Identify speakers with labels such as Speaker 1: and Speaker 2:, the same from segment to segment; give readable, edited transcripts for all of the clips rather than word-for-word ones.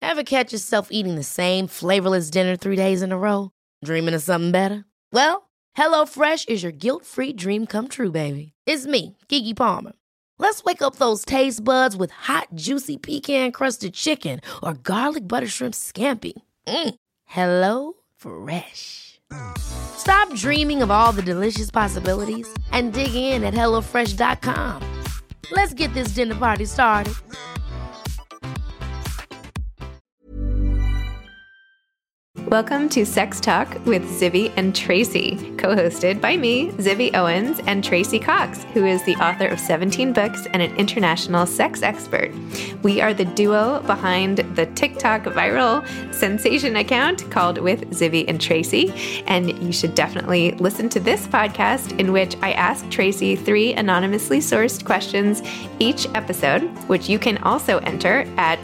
Speaker 1: Ever catch yourself eating the same flavorless dinner 3 days in a row? Dreaming of something better? Well, HelloFresh is your guilt-free dream come true, baby. It's me, Keke Palmer. Let's wake up those taste buds with hot, juicy pecan-crusted chicken or garlic butter shrimp scampi. Hello Fresh. Stop dreaming of all the delicious possibilities and dig in at HelloFresh.com. Let's get this dinner party started.
Speaker 2: Welcome to Sex Talk with Zibby and Tracy, co-hosted by me, Zibby Owens, and Tracy Cox, who is the author of 17 books and an international sex expert. We are the duo behind the TikTok viral sensation account called With Zibby and Tracy, and you should definitely listen to this podcast in which I ask Tracy 3 anonymously sourced questions each episode, which you can also enter at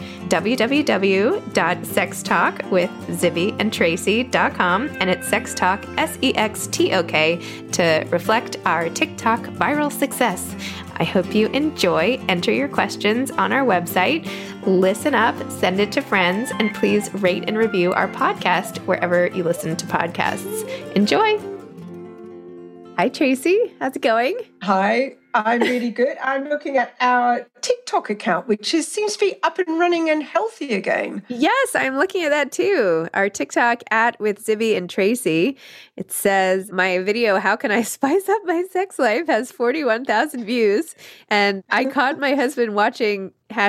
Speaker 2: www.sextalkwithzibbyandtracy.com, and it's Sextalk, SEXTOK, to reflect our TikTok viral success. I hope you enjoy. Enter your questions on our website, listen up, send it to friends, and please rate and review our podcast wherever you listen to podcasts. Enjoy. Hi, Tracy. How's it going?
Speaker 3: Hi, I'm really good. I'm looking at our TikTok account, which seems to be up and running and healthy again.
Speaker 2: Yes, I'm looking at that too. Our TikTok at With Zibby and Tracy. It says, my video, How Can I Spice Up My Sex Life, has 41,000 views. And I caught my husband watching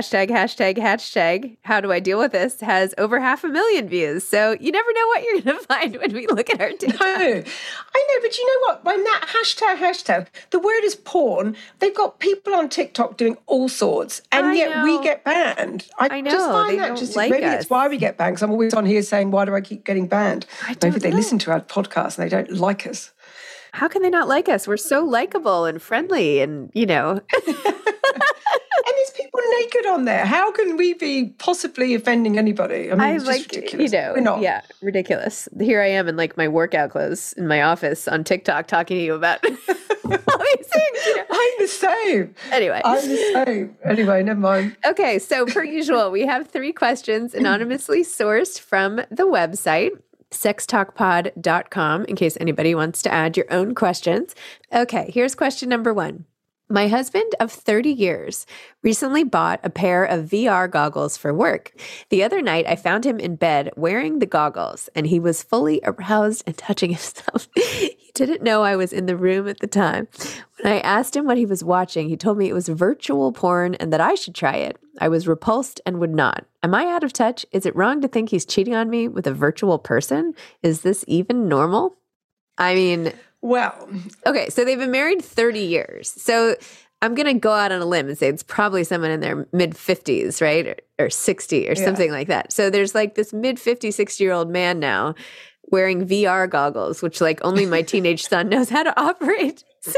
Speaker 2: #, how do I deal with this, has over 500,000 views. So you never know what you're going to find when we look at our TikTok.
Speaker 3: No, I know, but you know what? When that hashtag, the word is porn, they've got people on TikTok doing all sorts, and yet we get banned. I know. Just find that just like maybe it's why we get banned, because I'm always on here saying, why do I keep getting banned? Maybe they listen to our podcast and they don't like us.
Speaker 2: How can they not like us? We're so likable and friendly and, you know.
Speaker 3: And there's people naked on there. How can we be possibly offending anybody? I mean, it's just ridiculous.
Speaker 2: You know,
Speaker 3: we're not.
Speaker 2: Yeah, ridiculous. Here I am in like my workout clothes in my office on TikTok talking to you about all these things. You know?
Speaker 3: I'm the same.
Speaker 2: Anyway.
Speaker 3: I'm the same. Anyway, never mind.
Speaker 2: Okay, so per usual, we have 3 questions anonymously sourced from the website, sextalkpod.com, in case anybody wants to add your own questions. Okay, here's question number 1. My husband of 30 years recently bought a pair of VR goggles for work. The other night, I found him in bed wearing the goggles, and he was fully aroused and touching himself. He didn't know I was in the room at the time. When I asked him what he was watching, he told me it was virtual porn and that I should try it. I was repulsed and would not. Am I out of touch? Is it wrong to think he's cheating on me with a virtual person? Is this even normal? I mean...
Speaker 3: Well,
Speaker 2: okay, so they've been married 30 years. So I'm going to go out on a limb and say it's probably someone in their mid-50s, right? Or 60 or something like that. So there's like this mid-50, 60-year-old man now wearing VR goggles, which like only my teenage son knows how to operate. So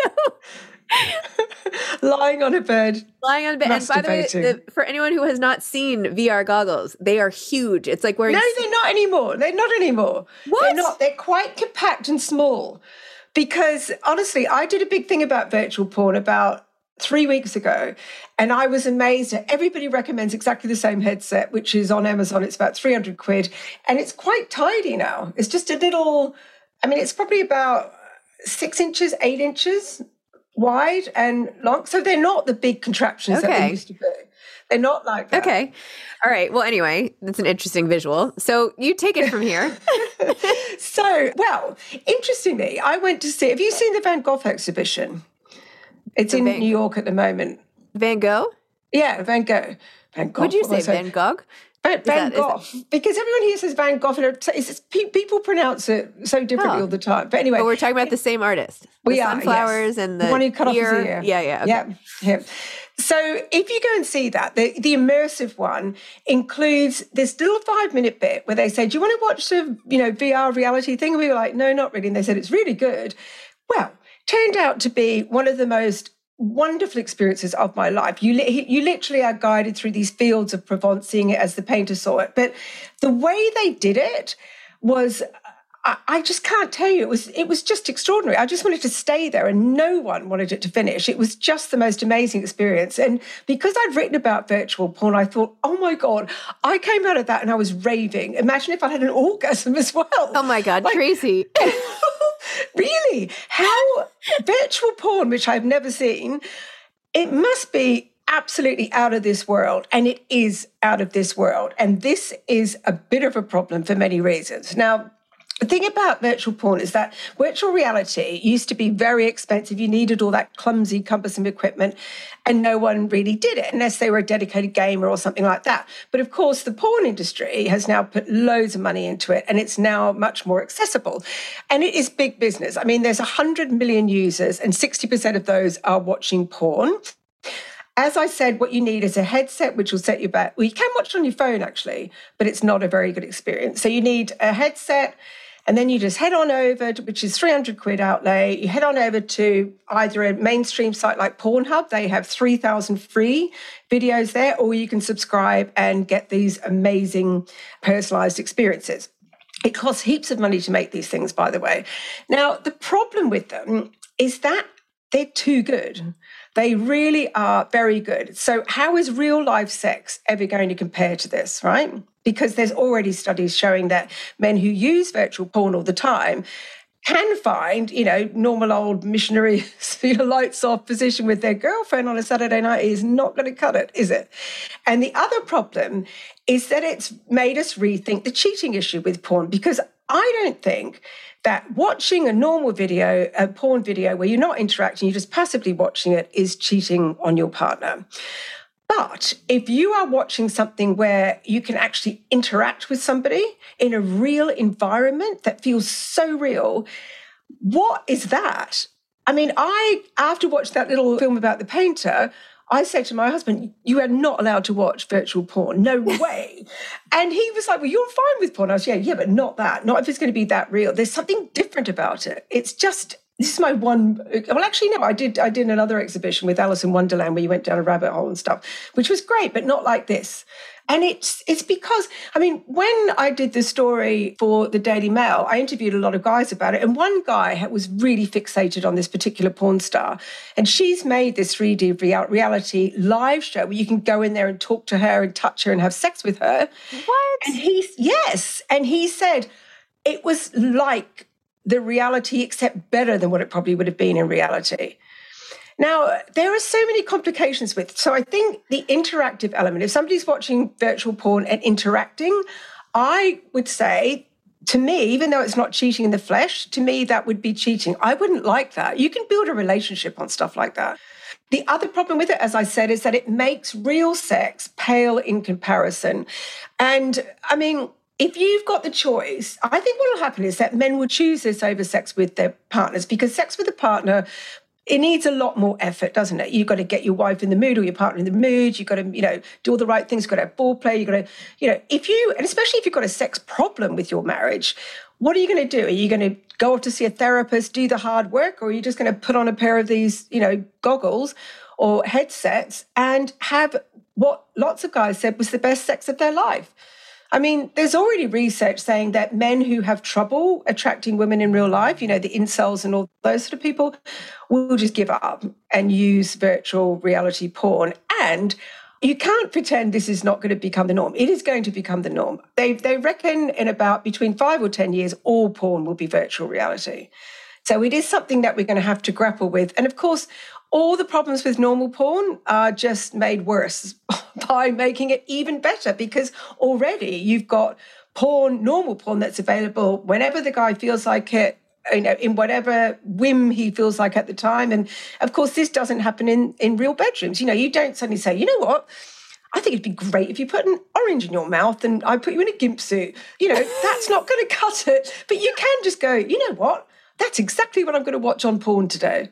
Speaker 3: lying on a bed.
Speaker 2: Lying on a bed. And by the way, for anyone who has not seen VR goggles, they are huge. It's like wearing...
Speaker 3: No, they're not anymore. They're not anymore.
Speaker 2: What?
Speaker 3: They're not. They're quite compact and small. Because honestly, I did a big thing about virtual porn about 3 weeks ago, and I was amazed that everybody recommends exactly the same headset, which is on Amazon. It's about 300 quid, and it's quite tidy now. It's just a little, I mean, it's probably about 6 inches, 8 inches wide and long. So they're not the big contraptions that they used to be. They're not like that.
Speaker 2: Okay. All right. Well, anyway, that's an interesting visual. So you take it from here.
Speaker 3: So, well, interestingly, I went to see, have you seen the Van Gogh exhibition? It's in New York at the moment.
Speaker 2: Van Gogh?
Speaker 3: Yeah, Van Gogh. Van Gogh.
Speaker 2: Would you say Van Gogh?
Speaker 3: Van Gogh. Because everyone here says Van Gogh, and people pronounce it so differently all the time. But anyway.
Speaker 2: But we're talking about the same artist.
Speaker 3: We are,
Speaker 2: sunflowers and the
Speaker 3: one who cut
Speaker 2: ear.
Speaker 3: off his ear.
Speaker 2: Yeah. Okay.
Speaker 3: Yeah. So if you go and see that, the immersive one includes this little 5-minute bit where they say, do you want to watch the VR reality thing? And we were like, no, not really. And they said, it's really good. Well, turned out to be one of the most wonderful experiences of my life. You literally are guided through these fields of Provence, seeing it as the painter saw it. But the way they did it was, I just can't tell you. It was just extraordinary. I just wanted to stay there and no one wanted it to finish. It was just the most amazing experience. And because I'd written about virtual porn, I thought, oh my God, I came out of that and I was raving. Imagine if I had an orgasm as well.
Speaker 2: Oh my God, Tracy.
Speaker 3: Really? How virtual porn, which I've never seen, it must be absolutely out of this world. And it is out of this world. And this is a bit of a problem for many reasons. Now, the thing about virtual porn is that virtual reality used to be very expensive. You needed all that clumsy, cumbersome equipment, and no one really did it unless they were a dedicated gamer or something like that. But of course, the porn industry has now put loads of money into it, and it's now much more accessible. And it is big business. I mean, there's 100 million users, and 60% of those are watching porn. As I said, what you need is a headset, which will set you back. Well, you can watch it on your phone, actually, but it's not a very good experience. So you need a headset, and then you just head on over, which is 300 quid outlay. You head on over to either a mainstream site like Pornhub. They have 3,000 free videos there, or you can subscribe and get these amazing personalized experiences. It costs heaps of money to make these things, by the way. Now, the problem with them is that they're too good. They really are very good. So how is real life sex ever going to compare to this, right? Because there's already studies showing that men who use virtual porn all the time can find, normal old missionary, lights off position with their girlfriend on a Saturday night is not going to cut it, is it? And the other problem is that it's made us rethink the cheating issue with porn, because I don't think that watching a normal video, a porn video where you're not interacting, you're just passively watching it, is cheating on your partner. But if you are watching something where you can actually interact with somebody in a real environment that feels so real, what is that? I mean, after watching that little film about the painter, I said to my husband, you are not allowed to watch virtual porn. No way. And he was like, well, you're fine with porn. I was, yeah, but not that. Not if it's going to be that real. There's something different about it. It's just, this is my one, well, actually, no, I did another exhibition with Alice in Wonderland where you went down a rabbit hole and stuff, which was great, but not like this. And it's because, I mean, when I did the story for the Daily Mail, I interviewed a lot of guys about it. And one guy was really fixated on this particular porn star. And she's made this 3D reality live show where you can go in there and talk to her and touch her and have sex with her.
Speaker 2: What?
Speaker 3: And yes. And he said it was like the reality, except better than what it probably would have been in reality. Now, there are so many complications with it. So I think the interactive element, if somebody's watching virtual porn and interacting, I would say, to me, even though it's not cheating in the flesh, to me, that would be cheating. I wouldn't like that. You can build a relationship on stuff like that. The other problem with it, as I said, is that it makes real sex pale in comparison. And I mean, if you've got the choice, I think what will happen is that men will choose this over sex with their partners, because sex with a partner, it needs a lot more effort, doesn't it? You've got to get your wife in the mood or your partner in the mood. You've got to, do all the right things. You've got to have ball play. You've got to, and especially if you've got a sex problem with your marriage, what are you going to do? Are you going to go off to see a therapist, do the hard work, or are you just going to put on a pair of these, goggles or headsets and have what lots of guys said was the best sex of their life? I mean, there's already research saying that men who have trouble attracting women in real life, the incels and all those sort of people, will just give up and use virtual reality porn. And you can't pretend this is not going to become the norm. It is going to become the norm. They reckon in about between 5 or 10 years, all porn will be virtual reality. So it is something that we're going to have to grapple with. And of course, all the problems with normal porn are just made worse by making it even better, because already you've got normal porn that's available whenever the guy feels like it, in whatever whim he feels like at the time. And of course, this doesn't happen in real bedrooms. You don't suddenly say, you know what? I think it'd be great if you put an orange in your mouth and I put you in a gimp suit. That's not going to cut it. But you can just go, you know what? That's exactly what I'm going to watch on porn today.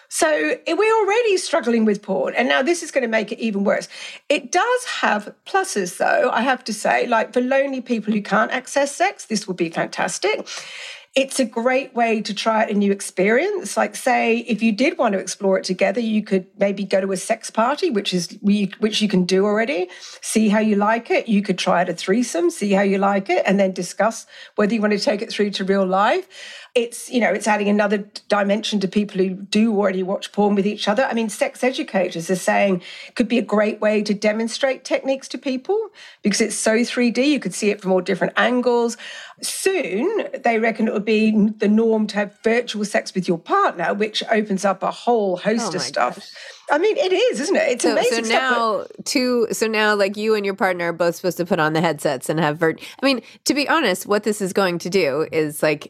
Speaker 3: So we're already struggling with porn, and now this is going to make it even worse. It does have pluses, though, I have to say. Like for lonely people who can't access sex, this would be fantastic. It's a great way to try out a new experience. Like, say, if you did want to explore it together, you could maybe go to a sex party, which you can do already, see how you like it. You could try out a threesome, see how you like it, and then discuss whether you want to take it through to real life. It's, it's adding another dimension to people who do already watch porn with each other. I mean, sex educators are saying it could be a great way to demonstrate techniques to people because it's so 3D. You could see it from all different angles. Soon, they reckon it would be the norm to have virtual sex with your partner, which opens up a whole host of stuff. Gosh. I mean, it is, isn't it? It's amazing.
Speaker 2: So now, like, you and your partner are both supposed to put on the headsets and have I mean, to be honest, what this is going to do is like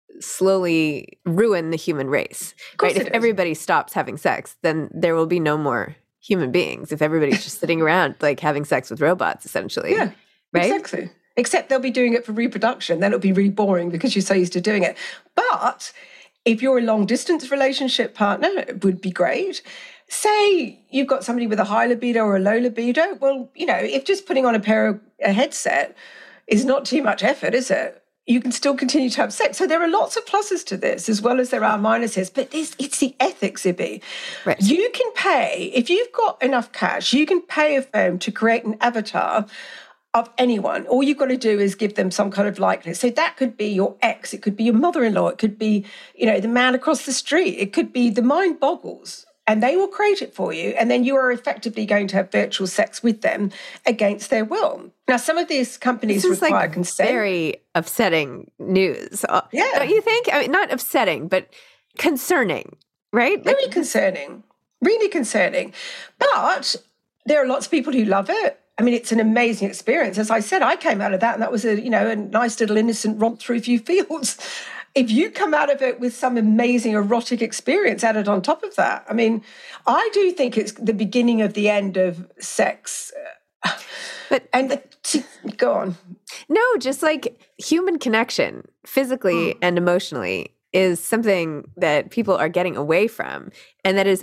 Speaker 2: slowly ruin the human race, right? If everybody stops having sex, then there will be no more human beings. If everybody's just sitting around like having sex with robots, essentially.
Speaker 3: Yeah,
Speaker 2: right?
Speaker 3: Exactly. Except they'll be doing it for reproduction. Then it'll be really boring because you're so used to doing it. But if you're a long-distance relationship partner, it would be great. Say you've got somebody with a high libido or a low libido. Well, if just putting on a headset is not too much effort, is it? You can still continue to have sex. So there are lots of pluses to this as well as there are minuses. But it's the ethics, Ibby.
Speaker 2: Right.
Speaker 3: You can pay, if you've got enough cash, you can pay a firm to create an avatar of anyone. All you've got to do is give them some kind of likeness. So that could be your ex, it could be your mother-in-law, it could be, the man across the street, it could be the mind boggles. And they will create it for you. And then you are effectively going to have virtual sex with them against their will. Now, some of these companies require consent.
Speaker 2: Very upsetting news.
Speaker 3: Yeah.
Speaker 2: Don't you think? I mean, not upsetting, but concerning, right?
Speaker 3: Very concerning. Really concerning. But there are lots of people who love it. I mean, it's an amazing experience. As I said, I came out of that and that was a nice little innocent romp through a few fields. If you come out of it with some amazing erotic experience added on top of that, I mean, I do think it's the beginning of the end of sex. Go on.
Speaker 2: No, just like human connection, physically and emotionally, is something that people are getting away from, and that is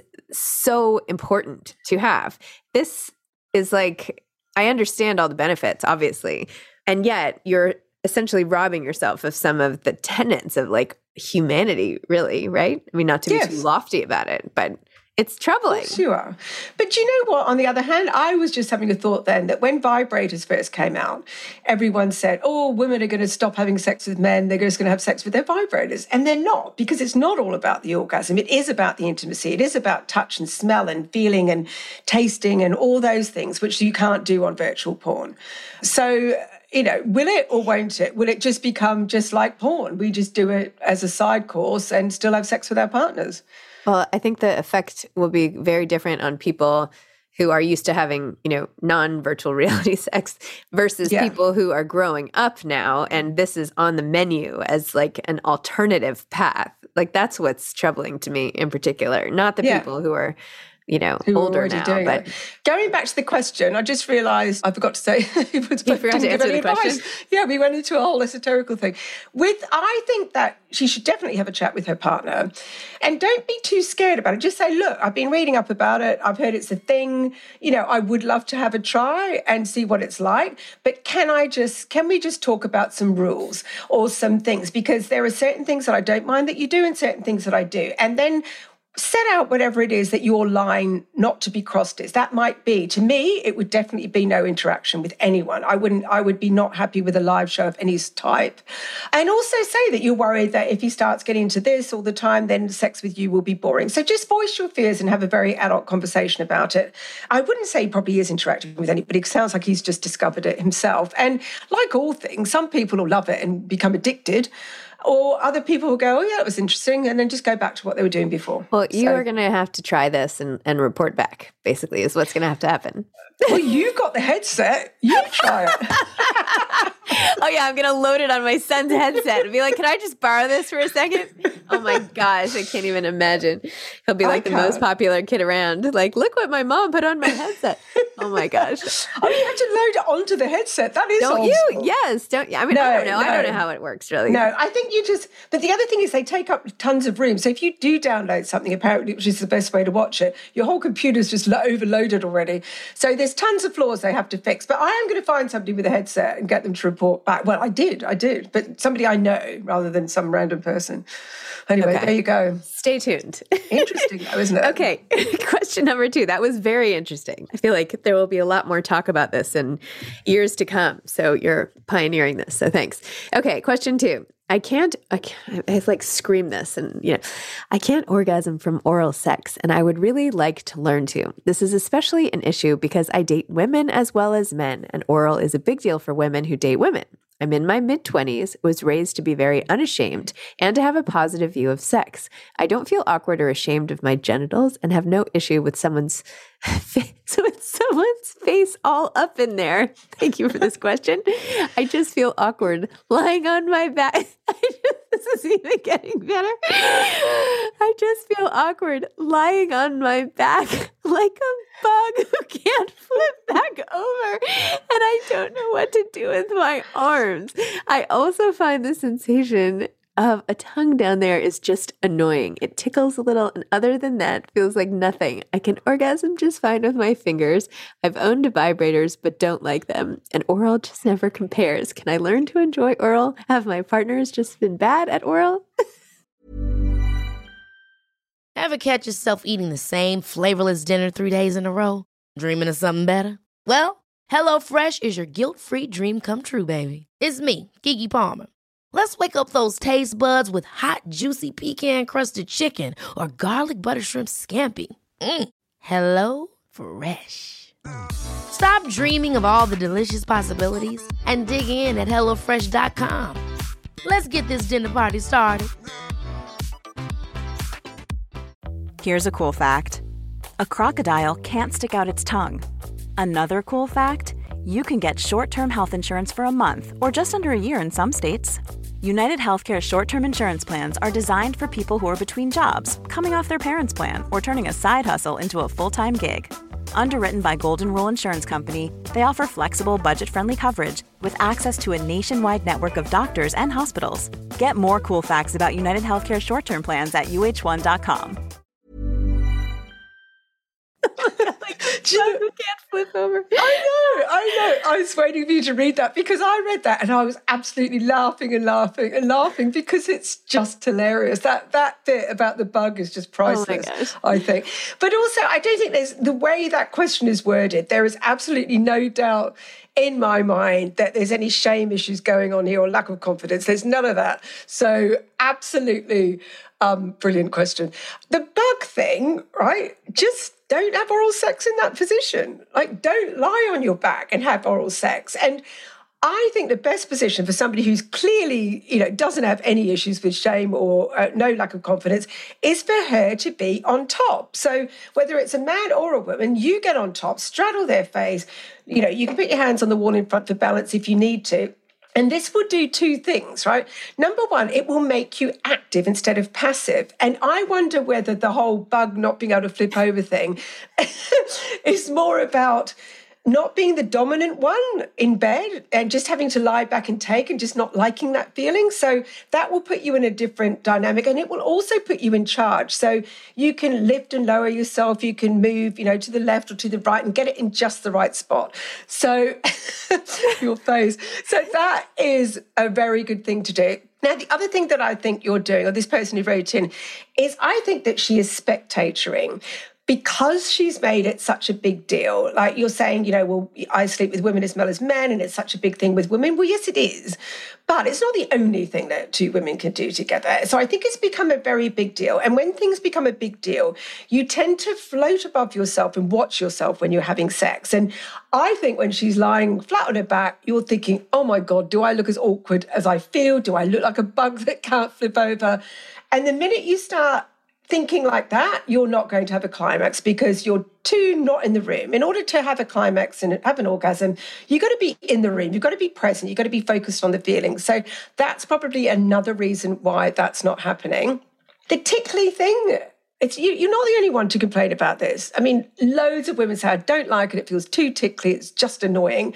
Speaker 2: so important to have. This is like, I understand all the benefits, obviously, and yet you're essentially robbing yourself of some of the tenets of like humanity, really, right? I mean, not to be too lofty about it, but it's troubling.
Speaker 3: Yes, you are. But you know what? On the other hand, I was just having a thought then that when vibrators first came out, everyone said, women are going to stop having sex with men. They're just going to have sex with their vibrators. And they're not, because it's not all about the orgasm. It is about the intimacy. It is about touch and smell and feeling and tasting and all those things, which you can't do on virtual porn. So, will it or won't it? Will it just become just like porn? We just do it as a side course and still have sex with our partners.
Speaker 2: Well, I think the effect will be very different on people who are used to having, non-virtual reality sex versus people who are growing up now. And this is on the menu as like an alternative path. Like that's what's troubling to me in particular, not the people who are who older now. But
Speaker 3: going back to the question, I just realised I forgot to say
Speaker 2: you forgot to answer the question.
Speaker 3: Yeah, we went into a whole esoterical thing. I think that she should definitely have a chat with her partner, and don't be too scared about it. Just say, look, I've been reading up about it. I've heard it's a thing. I would love to have a try and see what it's like. But can we just talk about some rules or some things? Because there are certain things that I don't mind that you do and certain things that I do. And then set out whatever it is that your line not to be crossed is. That might be, to me, it would definitely be no interaction with anyone. I would be not happy with a live show of any type. And also say that you're worried that if he starts getting into this all the time, then sex with you will be boring. So just voice your fears and have a very adult conversation about it. I wouldn't say he probably is interacting with anybody. It sounds like he's just discovered it himself. And like all things, some people will love it and become addicted. Or other people will go, that was interesting, and then just go back to what they were doing before.
Speaker 2: Well, you are going to have to try this and report back, basically, is what's going to have to happen.
Speaker 3: Well, you've got the headset. You try it.
Speaker 2: Oh, yeah, I'm going to load it on my son's headset and be like, can I just borrow this for a second? Oh my gosh, I can't even imagine. He'll be like the most popular kid around. Like, look what my mom put on my headset. Oh my gosh.
Speaker 3: Oh, you have to load it onto the headset. That is
Speaker 2: Don't
Speaker 3: old
Speaker 2: you?
Speaker 3: school.
Speaker 2: Yes. Don't you? I mean, I don't know. I don't know how it works really.
Speaker 3: No, I think but the other thing is they take up tons of room. So if you do download something, apparently, which is the best way to watch it, your whole computer's just overloaded already. So there's tons of flaws they have to fix. But I am going to find somebody with a headset and get them to report back. Well, I did. But somebody I know rather than some random person. Anyway, There you go.
Speaker 2: Stay tuned.
Speaker 3: Interesting though, isn't it?
Speaker 2: Okay. Question number 2. That was very interesting. I feel like there will be a lot more talk about this in years to come. So you're pioneering this. So thanks. Okay. Question 2. I like scream this and, I can't orgasm from oral sex and I would really like to learn to. This is especially an issue because I date women as well as men and oral is a big deal for women who date women. I'm in my mid-20s, was raised to be very unashamed and to have a positive view of sex. I don't feel awkward or ashamed of my genitals and have no issue with someone's face all up in there. Thank you for this question. I just feel awkward lying on my back. This is even getting better. I just feel awkward lying on my back like a bug who can't flip back over, and I don't know what to do with my arms. I also find the sensation of a tongue down there is just annoying. It tickles a little, and other than that, feels like nothing. I can orgasm just fine with my fingers. I've owned vibrators, but don't like them. And oral just never compares. Can I learn to enjoy oral? Have my partners just been bad at oral?
Speaker 1: Ever catch yourself eating the same flavorless dinner 3 days in a row? Dreaming of something better? Well, HelloFresh is your guilt-free dream come true, baby. It's me, Keke Palmer. Let's wake up those taste buds with hot, juicy pecan-crusted chicken or garlic butter shrimp scampi. Hello Fresh. Stop dreaming of all the delicious possibilities and dig in at HelloFresh.com. Let's get this dinner party started.
Speaker 4: Here's a cool fact. A crocodile can't stick out its tongue. Another cool fact, you can get short-term health insurance for a month or just under a year in some states. United Healthcare short-term insurance plans are designed for people who are between jobs, coming off their parents' plan, or turning a side hustle into a full-time gig. Underwritten by Golden Rule Insurance Company, they offer flexible, budget-friendly coverage with access to a nationwide network of doctors and hospitals. Get more cool facts about United Healthcare short-term plans at uh1.com.
Speaker 2: Who can't flip over.
Speaker 3: I know. I was waiting for you to read that because I read that and I was absolutely laughing because it's just hilarious. That bit about the bug is just priceless, I think. But also, I don't think there's the way that question is worded. There is absolutely no doubt in my mind that there's any shame issues going on here or lack of confidence. There's none of that. So absolutely brilliant question. The bug thing, right? Just don't have oral sex in that position. Like, don't lie on your back and have oral sex. And I think the best position for somebody who's clearly, doesn't have any issues with shame or no lack of confidence is for her to be on top. So whether it's a man or a woman, you get on top, straddle their face. You can put your hands on the wall in front for balance if you need to. And this will do 2 things, right? Number one, it will make you active instead of passive. And I wonder whether the whole bug not being able to flip over thing is more about not being the dominant one in bed and just having to lie back and take and just not liking that feeling. So that will put you in a different dynamic, and it will also put you in charge. So you can lift and lower yourself. You can move, to the left or to the right and get it in just the right spot. So your face. So that is a very good thing to do. Now, the other thing that I think you're doing, or this person who wrote in, is I think that she is spectatoring. Because she's made it such a big deal, like you're saying, I sleep with women as well as men, and it's such a big thing with women. Well, yes, it is. But it's not the only thing that 2 women can do together. So I think it's become a very big deal. And when things become a big deal, you tend to float above yourself and watch yourself when you're having sex. And I think when she's lying flat on her back, you're thinking, oh my God, do I look as awkward as I feel? Do I look like a bug that can't flip over? And the minute you start thinking like that, you're not going to have a climax because you're too not in the room. In order to have a climax and have an orgasm, you've got to be in the room. You've got to be present. You've got to be focused on the feelings. So that's probably another reason why that's not happening. The tickly thing, you're not the only one to complain about this. I mean, loads of women say, I don't like it. It feels too tickly. It's just annoying.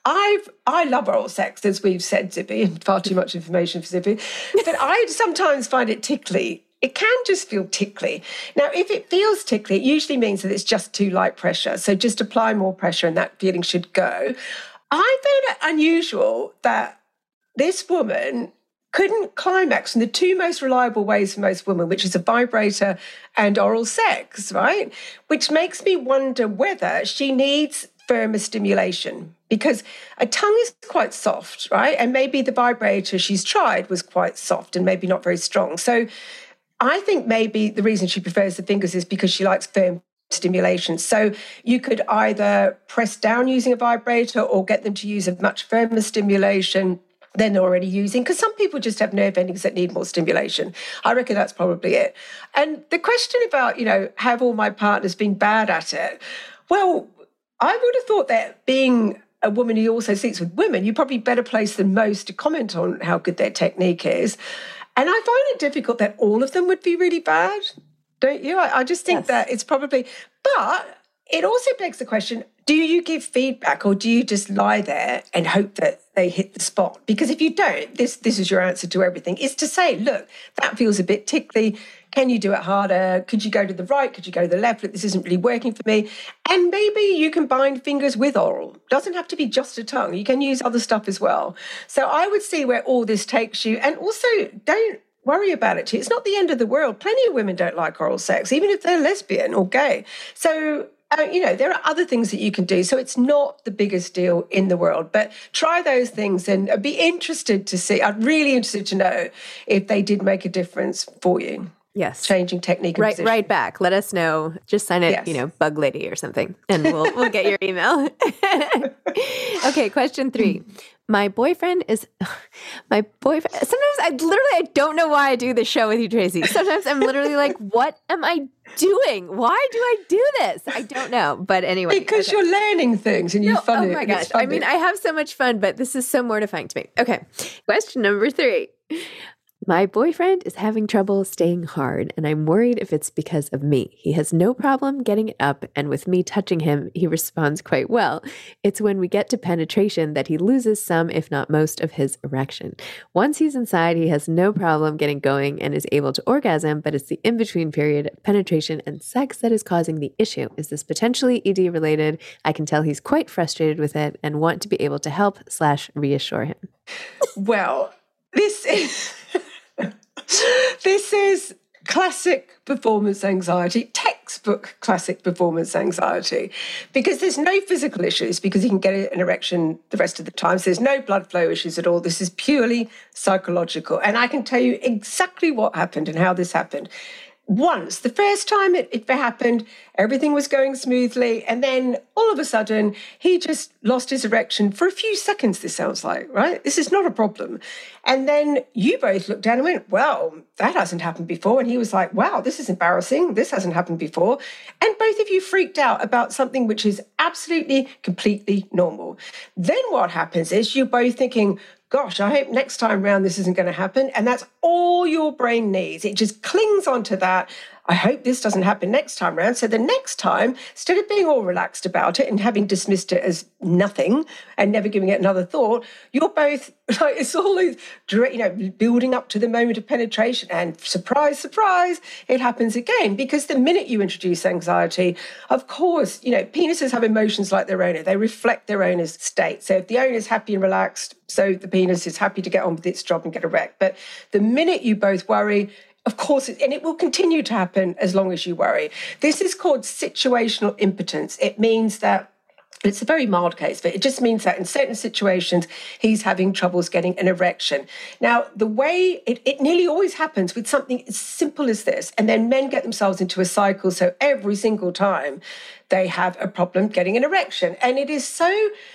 Speaker 3: I love oral sex, as we've said, Zippy, far too much information for Zippy. But I sometimes find it tickly. It can just feel tickly. Now, if it feels tickly, it usually means that it's just too light pressure. So just apply more pressure and that feeling should go. I found it unusual that this woman couldn't climax in the two most reliable ways for most women, which is a vibrator and oral sex, right? Which makes me wonder whether she needs firmer stimulation, because a tongue is quite soft, right? And maybe the vibrator she's tried was quite soft and maybe not very strong. So I think maybe the reason she prefers the fingers is because she likes firm stimulation. So you could either press down using a vibrator or get them to use a much firmer stimulation than they're already using, because some people just have nerve endings that need more stimulation. I reckon that's probably it. And the question about, have all my partners been bad at it? Well, I would have thought that being a woman who also sleeps with women, you're probably better placed than most to comment on how good their technique is. And I find it difficult that all of them would be really bad, don't you? I just think that it's probably, but it also begs the question, do you give feedback or do you just lie there and hope that they hit the spot? Because if you don't, this is your answer to everything, is to say, look, that feels a bit tickly. Can you do it harder? Could you go to the right? Could you go to the left? Look, this isn't really working for me. And maybe you can bind fingers with oral. Doesn't have to be just a tongue. You can use other stuff as well. So I would see where all this takes you. And also, don't worry about it. It's not the end of the world. Plenty of women don't like oral sex, even if they're lesbian or gay. So there are other things that you can do. So it's not the biggest deal in the world, but try those things and be interested to see. I'm really interested to know if they did make a difference for you.
Speaker 2: Yes.
Speaker 3: Changing technique and position.
Speaker 2: Right back. Let us know. Just sign it, Bug Lady or something, and we'll get your email. Okay, question 3. My boyfriend. Sometimes I don't know why I do this show with you, Tracy. Sometimes I'm literally like, what am I doing? Why do I do this? I don't know. But anyway.
Speaker 3: Because you're learning things and you fun it.
Speaker 2: Oh my gosh. I mean, I have so much fun, but this is so mortifying to me. Okay. Question number 3. My boyfriend is having trouble staying hard, and I'm worried if it's because of me. He has no problem getting it up, and with me touching him, he responds quite well. It's when we get to penetration that he loses some, if not most, of his erection. Once he's inside, he has no problem getting going and is able to orgasm, but it's the in-between period, penetration, and sex that is causing the issue. Is this potentially ED related? I can tell he's quite frustrated with it and want to be able to help/reassure him.
Speaker 3: Well, this is classic performance anxiety, textbook classic performance anxiety, because there's no physical issues because he can get an erection the rest of the time. So there's no blood flow issues at all. This is purely psychological. And I can tell you exactly what happened and how this happened. Once, the first time it happened, everything was going smoothly. And then all of a sudden, he just lost his erection for a few seconds, this sounds like, right? This is not a problem. And then you both looked down and went, well, that hasn't happened before. And he was like, wow, this is embarrassing. This hasn't happened before. And both of you freaked out about something which is absolutely, completely normal. Then what happens is you're both thinking, gosh, I hope next time round this isn't going to happen. And that's all your brain needs. It just clings onto that. I hope this doesn't happen next time round. So the next time, instead of being all relaxed about it and having dismissed it as nothing and never giving it another thought, you're both like, it's always, building up to the moment of penetration, and surprise, surprise, it happens again. Because the minute you introduce anxiety, of course, penises have emotions like their owner. They reflect their owner's state. So if the owner's happy and relaxed, so the penis is happy to get on with its job and get erect. But the minute you both worry, of course, and it will continue to happen as long as you worry. This is called situational impotence. It means that it's a very mild case, but it just means that in certain situations, he's having troubles getting an erection. Now, the way it nearly always happens with something as simple as this, and then men get themselves into a cycle. So every single time they have a problem getting an erection. And it is so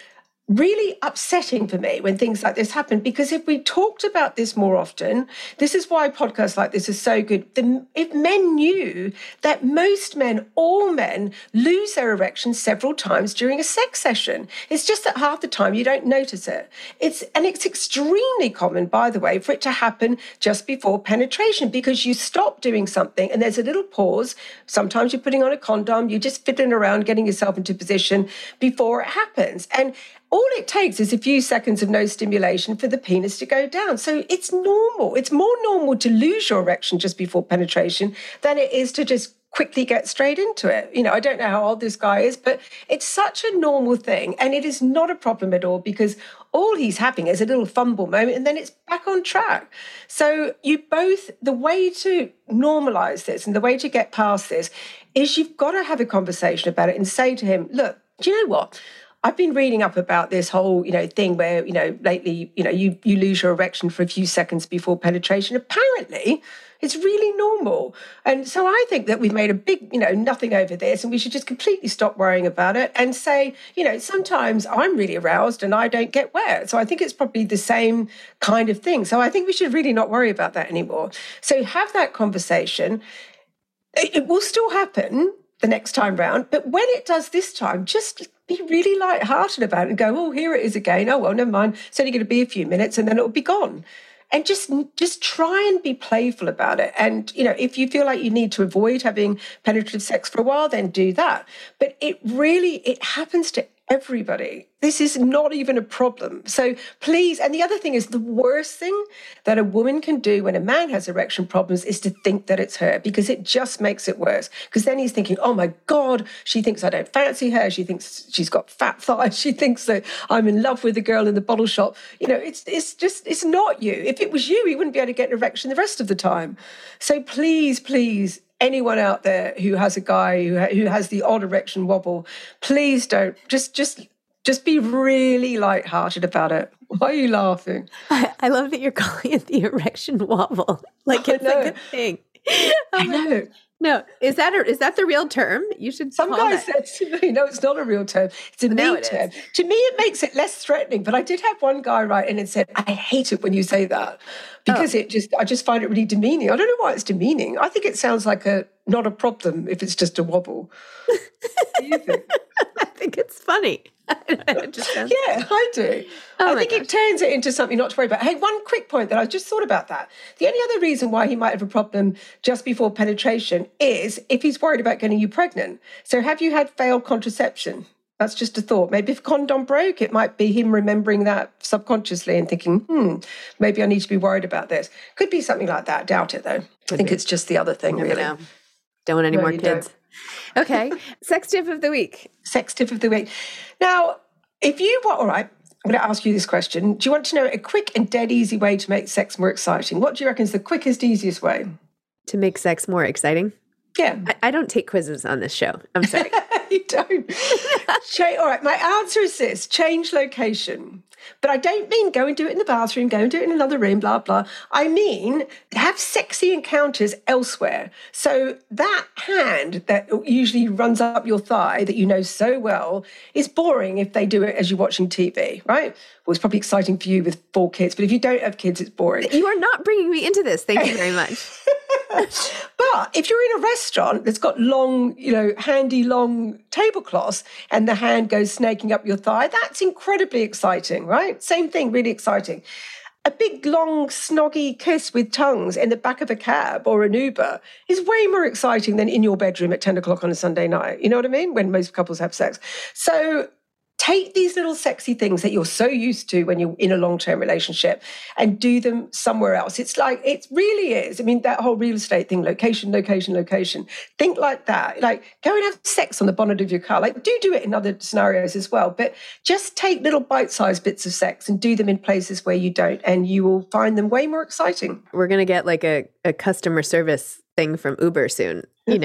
Speaker 3: really upsetting for me when things like this happen, because if we talked about this more often, this is why podcasts like this are so good. If men knew that most men, all men, lose their erection several times during a sex session. It's just that half the time you don't notice it. It's extremely common, by the way, for it to happen just before penetration, because you stop doing something and there's a little pause. Sometimes you're putting on a condom, you're just fiddling around, getting yourself into position before it happens. And all it takes is a few seconds of no stimulation for the penis to go down. So it's normal. It's more normal to lose your erection just before penetration than it is to just quickly get straight into it. I don't know how old this guy is, but it's such a normal thing. And it is not a problem at all, because all he's having is a little fumble moment and then it's back on track. So the way to normalize this and the way to get past this is you've got to have a conversation about it and say to him, look, do you know what? I've been reading up about this whole, thing where, lately, you lose your erection for a few seconds before penetration. Apparently, it's really normal. And so I think that we've made a big, nothing over this, and we should just completely stop worrying about it and say, sometimes I'm really aroused and I don't get wet. So I think it's probably the same kind of thing. So I think we should really not worry about that anymore. So have that conversation. It will still happen the next time round, but when it does this time, just be really lighthearted about it and go, oh, here it is again. Oh, well, never mind. It's only going to be a few minutes and then it'll be gone. And just try and be playful about it. And, if you feel like you need to avoid having penetrative sex for a while, then do that. But it happens to everybody. This is not even a problem. So please, and the other thing is, the worst thing that a woman can do when a man has erection problems is to think that it's her, because it just makes it worse. Because then he's thinking, oh my God, she thinks I don't fancy her. She thinks she's got fat thighs. She thinks that I'm in love with the girl in the bottle shop. It's not you. If it was you, he wouldn't be able to get an erection the rest of the time. So please, anyone out there who has a guy who has the odd erection wobble, please don't. Just be really lighthearted about it. Why are you laughing?
Speaker 2: I love that you're calling it the erection wobble. Like it's a good thing.
Speaker 3: I know.
Speaker 2: No, is that the real term? You should.
Speaker 3: Some guy said to me, no, it's not a real term. It's a me term. To me, it makes it less threatening. But I did have one guy write in and said, I hate it when you say that, because I just find it really demeaning. I don't know why it's demeaning. I think it sounds like not a problem if it's just a wobble. What do you think?
Speaker 2: I think it's funny.
Speaker 3: Yeah, I do. I think it turns it into something not to worry about. Hey, one quick point that I just thought about that. The only other reason why he might have a problem just before penetration is if he's worried about getting you pregnant. So have you had failed contraception? That's just a thought. Maybe if a condom broke, it might be him remembering that subconsciously and thinking, maybe I need to be worried about this. Could be something like that. Doubt it, though. I think it's just the other thing, really.
Speaker 2: Know. Don't want any more kids. Okay. Sex tip of the week.
Speaker 3: Sex tip of the week. Now, all right, I'm going to ask you this question. Do you want to know a quick and dead easy way to make sex more exciting? What do you reckon is the quickest, easiest way?
Speaker 2: To make sex more exciting?
Speaker 3: Yeah.
Speaker 2: I don't take quizzes on this show. I'm sorry.
Speaker 3: You don't. All right, my answer is this: change location. But I don't mean go and do it in the bathroom, go and do it in another room, blah, blah. I mean, have sexy encounters elsewhere. So that hand that usually runs up your thigh that you know so well is boring if they do it as you're watching TV, right? Well, it's probably exciting for you with 4 kids, but if you don't have kids, it's boring.
Speaker 2: You are not bringing me into this. Thank you very much.
Speaker 3: But if you're in a restaurant that's got long, handy long tablecloths and the hand goes snaking up your thigh, that's incredibly exciting, right? Same thing, really exciting. A big, long, snoggy kiss with tongues in the back of a cab or an Uber is way more exciting than in your bedroom at 10 o'clock on a Sunday night. You know what I mean? When most couples have sex. So take these little sexy things that you're so used to when you're in a long-term relationship and do them somewhere else. It's like, it really is. I mean, that whole real estate thing, location. Think like that. Like, go and have sex on the bonnet of your car. Like, do it in other scenarios as well. But just take little bite-sized bits of sex and do them in places where you don't, and you will find them way more exciting.
Speaker 2: We're going to get like a customer service thing from Uber soon,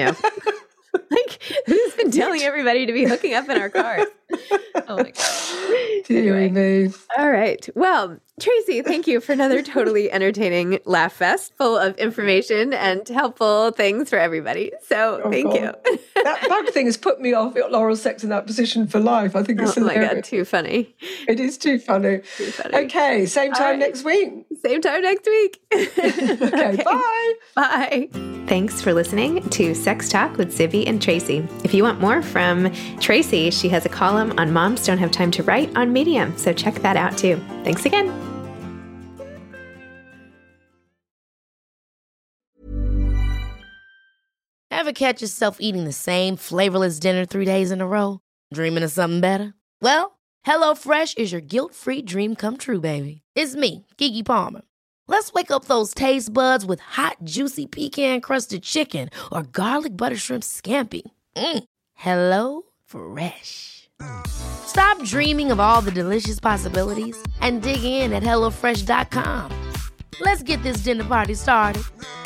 Speaker 2: Like, who's been telling everybody to be hooking up in our cars? Oh, my God.
Speaker 3: Anyway.
Speaker 2: All right. Well, Tracy, thank you for another totally entertaining laugh fest full of information and helpful things for everybody. So thank you.
Speaker 3: That bug thing has put me off oral sex in that position for life. I think it's hilarious.
Speaker 2: My God, too funny.
Speaker 3: It is too funny.
Speaker 2: Too funny.
Speaker 3: Okay, same time next week.
Speaker 2: Same time next week.
Speaker 3: Okay, bye.
Speaker 2: Bye. Thanks for listening to Sex Talk with Zibby and Tracy. If you want more from Tracy, she has a column on Moms Don't Have Time to Write on Medium, so check that out too. Thanks again.
Speaker 1: Ever catch yourself eating the same flavorless dinner 3 days in a row? Dreaming of something better? Well, HelloFresh is your guilt-free dream come true, baby. It's me, Keke Palmer. Let's wake up those taste buds with hot, juicy pecan-crusted chicken or garlic butter shrimp scampi. Hello Fresh. Stop dreaming of all the delicious possibilities and dig in at HelloFresh.com. Let's get this dinner party started.